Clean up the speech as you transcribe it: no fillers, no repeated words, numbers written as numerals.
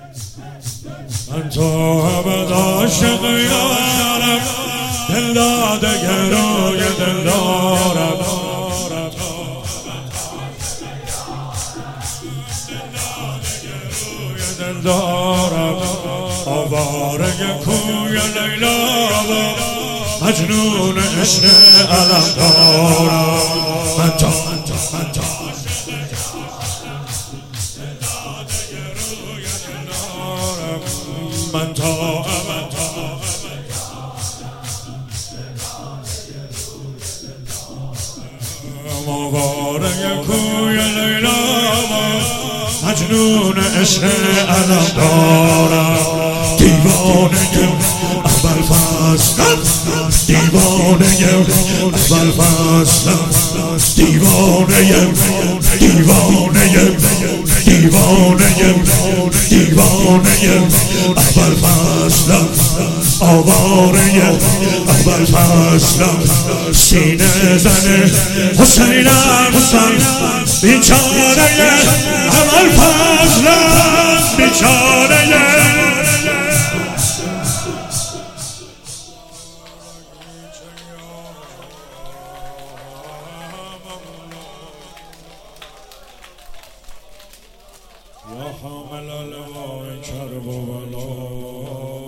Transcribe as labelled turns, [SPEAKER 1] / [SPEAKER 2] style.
[SPEAKER 1] من تا ابد عاشق یارم، دل داده روی دل دارم. دل دارم آواره کوی لیلا و مجنون عشق علم دارم. من تا من تا آواره کوی لیلا و مجنون عشق علم دارم. دیوانه اول فصلم، دیوانه اول فصلم، دیوانه اول فصلم، آواره اول فصلم. سینه زن حسینم بیچاره اول فصلم، بیچاره یا حامل لوای کرب و بلا.